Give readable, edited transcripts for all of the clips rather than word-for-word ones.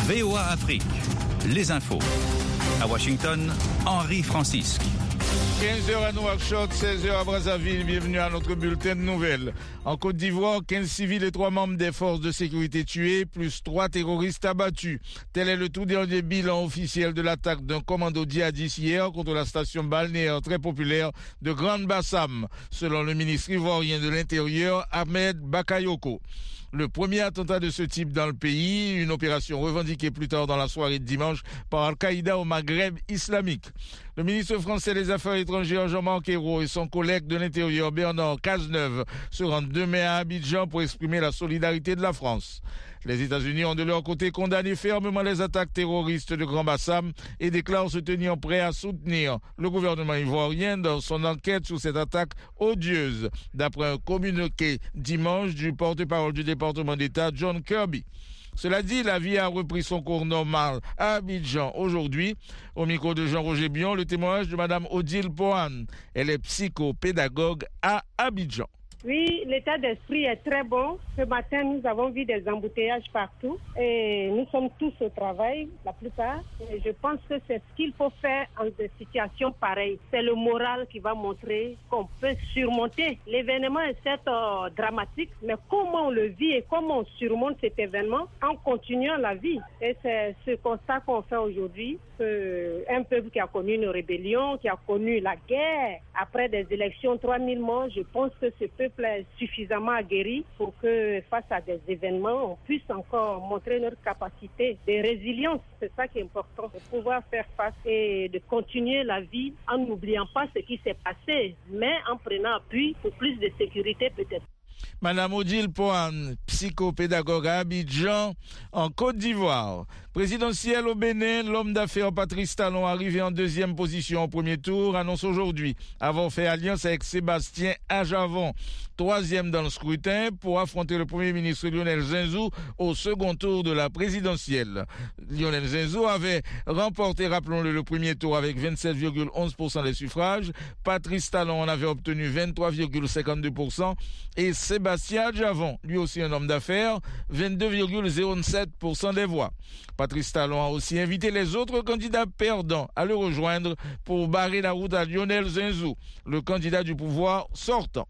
VOA Afrique, les infos. À Washington, Henri Francisque. 15h à Nouakchott, 16h à Brazzaville, bienvenue à notre bulletin de nouvelles. En Côte d'Ivoire, 15 civils et 3 membres des forces de sécurité tués, plus 3 terroristes abattus. Tel est le tout dernier bilan officiel de l'attaque d'un commando djihadiste hier contre la station balnéaire très populaire de Grande Bassam, selon le ministre ivoirien de l'Intérieur, Ahmed Bakayoko. Le premier attentat de ce type dans le pays, une opération revendiquée plus tard dans la soirée de dimanche par Al-Qaïda au Maghreb islamique. Le ministre français des Affaires étrangères Jean-Marc Ayrault et son collègue de l'Intérieur Bernard Cazeneuve se rendent demain à Abidjan pour exprimer la solidarité de la France. Les États-Unis ont de leur côté condamné fermement les attaques terroristes de Grand Bassam et déclarent se tenir prêts à soutenir le gouvernement ivoirien dans son enquête sur cette attaque odieuse, d'après un communiqué dimanche du porte-parole du département d'État John Kirby. Cela dit, la vie a repris son cours normal à Abidjan aujourd'hui. Au micro de Jean-Roger Bion, le témoignage de Mme Odile Pohan. Elle est psychopédagogue à Abidjan. Oui, l'état d'esprit est très bon. Ce matin, nous avons vu des embouteillages partout et nous sommes tous au travail, la plupart. Et je pense que c'est ce qu'il faut faire en des situations pareilles. C'est le moral qui va montrer qu'on peut surmonter. L'événement est certes dramatique, mais comment on le vit et comment on surmonte cet événement en continuant la vie. Et c'est ce constat qu'on fait aujourd'hui. Un peuple qui a connu une rébellion, qui a connu la guerre, après des élections, 3000 morts, je pense que ce peuple est suffisamment aguerri pour que face à des événements, on puisse encore montrer notre capacité de résilience. C'est ça qui est important, de pouvoir faire face et de continuer la vie en n'oubliant pas ce qui s'est passé, mais en prenant appui pour plus de sécurité peut-être. Madame Odile Pohan, psychopédagogue à Abidjan, en Côte d'Ivoire. Présidentielle au Bénin, l'homme d'affaires Patrice Talon, arrivé en deuxième position au premier tour, annonce aujourd'hui avoir fait alliance avec Sébastien Ajavon, troisième dans le scrutin, pour affronter le premier ministre Lionel Zinsou au second tour de la présidentielle. Lionel Zinsou avait remporté, rappelons-le, le premier tour avec 27,11% des suffrages. Patrice Talon en avait obtenu 23,52% et Sébastien Ajavon, lui aussi un homme d'affaires, 22,07% des voix. Patrice Talon a aussi invité les autres candidats perdants à le rejoindre pour barrer la route à Lionel Zinsou, le candidat du pouvoir sortant.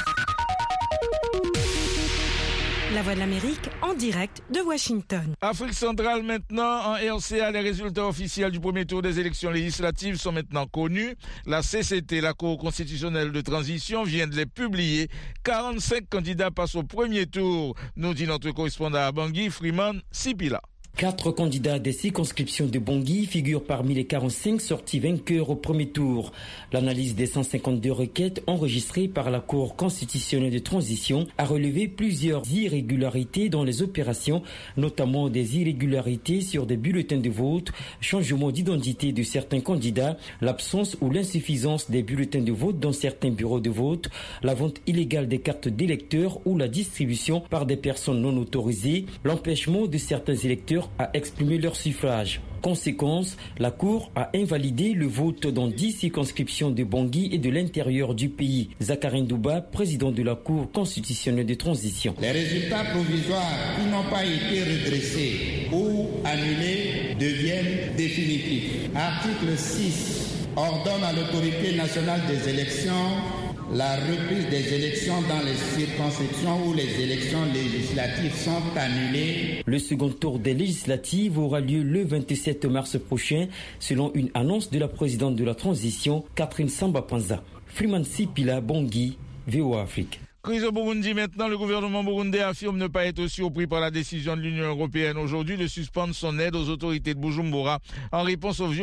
La Voix de l'Amérique en direct de Washington. Afrique centrale maintenant, en RCA, les résultats officiels du premier tour des élections législatives sont maintenant connus. La CCT, la Cour constitutionnelle de transition, vient de les publier. 45 candidats passent au premier tour, nous dit notre correspondant à Bangui, Freeman Sipila. 4 candidats des circonscriptions de Bangui figurent parmi les 45 sortis vainqueurs au premier tour. L'analyse des 152 requêtes enregistrées par la Cour constitutionnelle de transition a relevé plusieurs irrégularités dans les opérations, notamment des irrégularités sur des bulletins de vote, changement d'identité de certains candidats, l'absence ou l'insuffisance des bulletins de vote dans certains bureaux de vote, la vente illégale des cartes d'électeurs ou la distribution par des personnes non autorisées, l'empêchement de certains électeurs à exprimer leur suffrage. Conséquence, la Cour a invalidé le vote dans 10 circonscriptions de Bangui et de l'intérieur du pays. Zakarin Douba, président de la Cour constitutionnelle de transition. Les résultats provisoires qui n'ont pas été redressés ou annulés deviennent définitifs. Article 6 ordonne à l'autorité nationale des élections la reprise des élections dans les circonscriptions où les élections législatives sont annulées. Le second tour des législatives aura lieu le 27 mars prochain, selon une annonce de la présidente de la transition, Catherine Samba-Panza. Freeman Sipila, Bangui, VOA Afrique. Crise au Burundi maintenant, le gouvernement burundais affirme ne pas être surpris par la décision de l'Union européenne aujourd'hui de suspendre son aide aux autorités de Bujumbura en réponse aux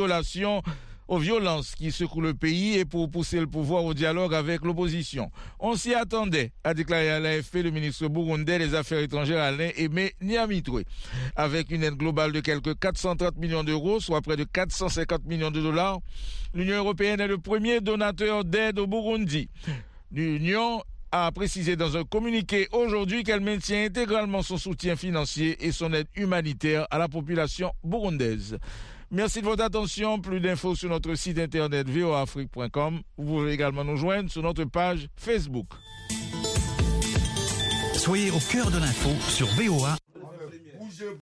violences qui secouent le pays et pour pousser le pouvoir au dialogue avec l'opposition. On s'y attendait, a déclaré à l'AFP le ministre burundais des Affaires étrangères Alain Aimé Nyamitwe. Avec une aide globale de quelques 430 millions d'euros, soit près de 450 millions de dollars, l'Union européenne est le premier donateur d'aide au Burundi. L'Union a précisé dans un communiqué aujourd'hui qu'elle maintient intégralement son soutien financier et son aide humanitaire à la population burundaise. Merci de votre attention. Plus d'infos sur notre site internet voaafrique.com. Vous pouvez également nous joindre sur notre page Facebook. Soyez au cœur de l'info sur VOA.